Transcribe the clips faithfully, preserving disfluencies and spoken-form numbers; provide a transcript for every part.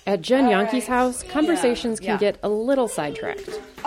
At Jen All Yanke's right. house, conversations Yeah. can Yeah. get a little sidetracked.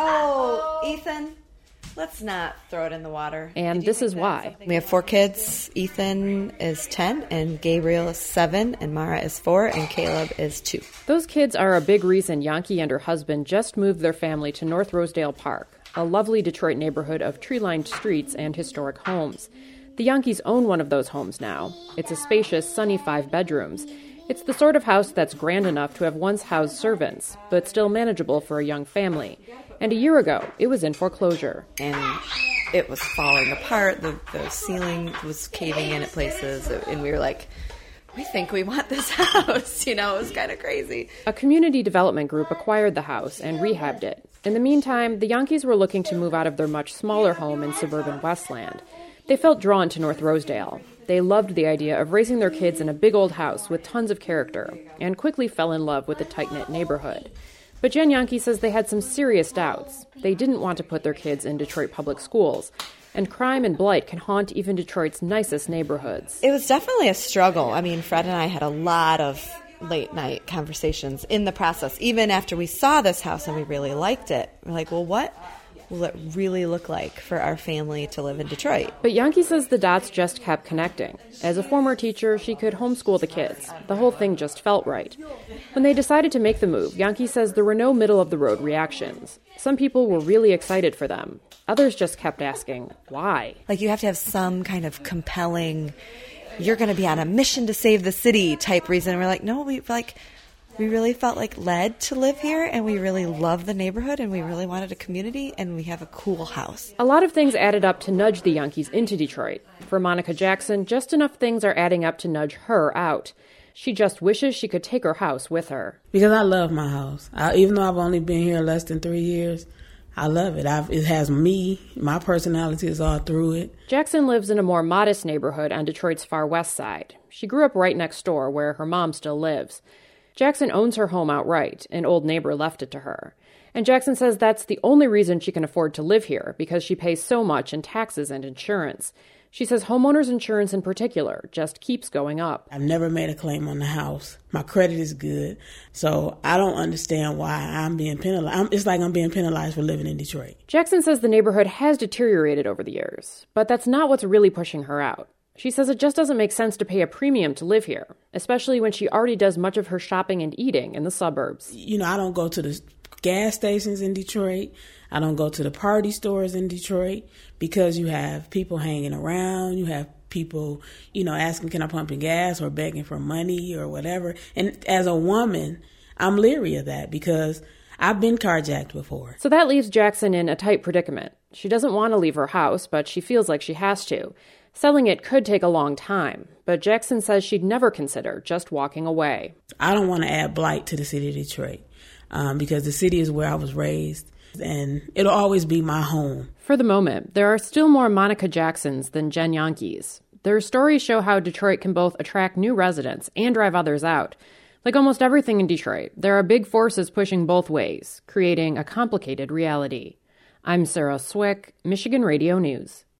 Oh, Ethan, let's not throw it in the water. And this is why. We have four kids. Ethan is ten, and Gabriel is seven, and Mara is four, and Caleb is two. Those kids are a big reason Yanke and her husband just moved their family to North Rosedale Park, a lovely Detroit neighborhood of tree-lined streets and historic homes. The Yankees own one of those homes now. It's a spacious, sunny five bedrooms. It's the sort of house that's grand enough to have once housed servants, but still manageable for a young family. And a year ago, it was in foreclosure. And it was falling apart. The, the ceiling was caving in at places. And we were like, we think we want this house. You know, it was kind of crazy. A community development group acquired the house and rehabbed it. In the meantime, the Yankees were looking to move out of their much smaller home in suburban Westland. They felt drawn to North Rosedale. They loved the idea of raising their kids in a big old house with tons of character, and quickly fell in love with the tight-knit neighborhood. But Jen Yanke says they had some serious doubts. They didn't want to put their kids in Detroit public schools, and crime and blight can haunt even Detroit's nicest neighborhoods. It was definitely a struggle. I mean, Fred and I had a lot of late-night conversations in the process, even after we saw this house and we really liked it. We're like, well, what will it really look like for our family to live in Detroit? But Yanke says the dots just kept connecting. As a former teacher, she could homeschool the kids. The whole thing just felt right. When they decided to make the move, Yanke says there were no middle-of-the-road reactions. Some people were really excited for them. Others just kept asking, why? Like, you have to have some kind of compelling, you're going to be on a mission to save the city type reason. And we're like, no, we like... We really felt like led to live here, and we really love the neighborhood, and we really wanted a community, and we have a cool house. A lot of things added up to nudge the Yankees into Detroit. For Monica Jackson, just enough things are adding up to nudge her out. She just wishes she could take her house with her. Because I love my house. I, even though I've only been here less than three years, I love it. I've, it has me. My personality is all through it. Jackson lives in a more modest neighborhood on Detroit's far west side. She grew up right next door, where her mom still lives. Jackson owns her home outright. An old neighbor left it to her. And Jackson says that's the only reason she can afford to live here, because she pays so much in taxes and insurance. She says homeowners insurance in particular just keeps going up. I've never made a claim on the house. My credit is good. So I don't understand why I'm being penalized. I'm, it's like I'm being penalized for living in Detroit. Jackson says the neighborhood has deteriorated over the years, but that's not what's really pushing her out. She says it just doesn't make sense to pay a premium to live here, especially when she already does much of her shopping and eating in the suburbs. You know, I don't go to the gas stations in Detroit. I don't go to the party stores in Detroit because you have people hanging around. You have people, you know, asking, can I pump in gas, or begging for money or whatever. And as a woman, I'm leery of that because I've been carjacked before. So that leaves Jackson in a tight predicament. She doesn't want to leave her house, but she feels like she has to. Selling it could take a long time, but Jackson says she'd never consider just walking away. I don't want to add blight to the city of Detroit um, because the city is where I was raised, and it'll always be my home. For the moment, there are still more Monica Jacksons than Jen Yankes. Their stories show how Detroit can both attract new residents and drive others out. Like almost everything in Detroit, there are big forces pushing both ways, creating a complicated reality. I'm Sarah Swick, Michigan Radio News.